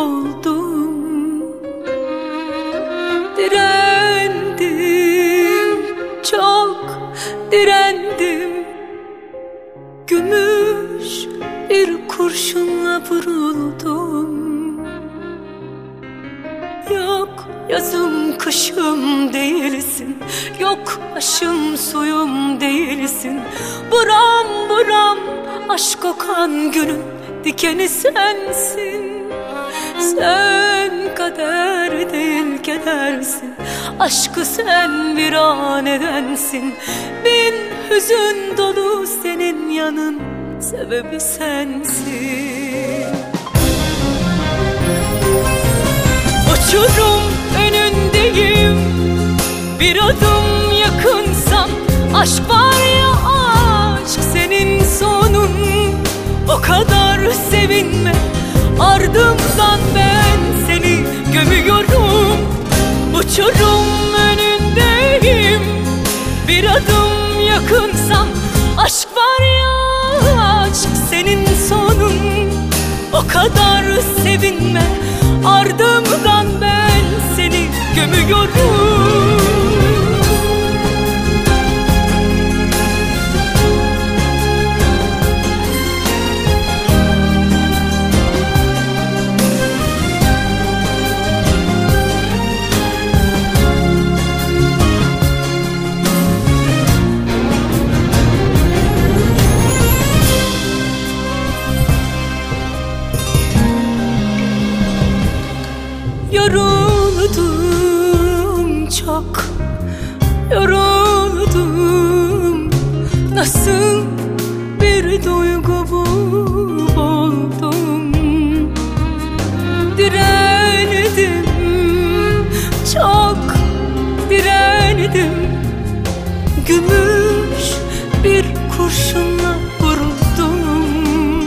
oldum. Direndim, çok direndim. Gümüş bir kurşunla vuruldum. Yok yazım kışım değilsin, yok aşım suyum değilsin. Buram buram aşk kokan günün dikeni sensin. Sen kader değil kedersin, aşkı sen viran edensin. Bin hüzün dolu senin yanın, sebebi sensin. Uçurum önündeyim, bir adım yakınsam. Aşk var ya aşk senin sonun. O kadar sevinme, ardımdan ben seni gömüyorum. Uçurum önündeyim, bir adım yakınsam. Aşk var ya aşk senin sonun. O kadar sevinme, ardımdan ben seni gömüyorum. Yoruldum, çok yoruldum. Nasıl bir duygu bu, oldum. Direndim, çok direndim. Gümüş bir kurşunla vuruldum.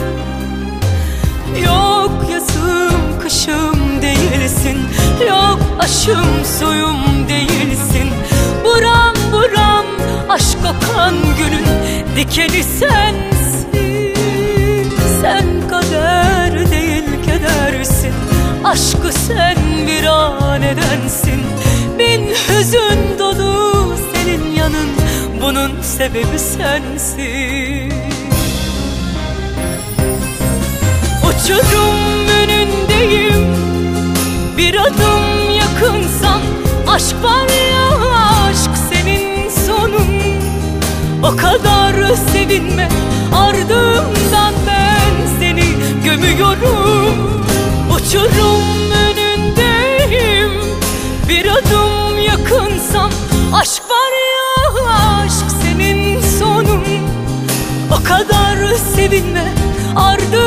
Yok yazım kışım değilsin, yok aşım suyum değilsin. Buram buram aşk kokan günün dikeni sensin. Sen kader değil kedersin, aşkı sen viran edensin. Bin hüzün dolu senin yanın, bunun sebebi sensin. Uçurum önündeyim, bir adım yakınsam. Aşk var ya aşk senin sonun. O kadar sevinme, ardımdan ben seni gömüyorum. Uçurum önündeyim, bir adım yakınsam. Aşk var ya aşk senin sonun. O kadar sevinme, ardımdan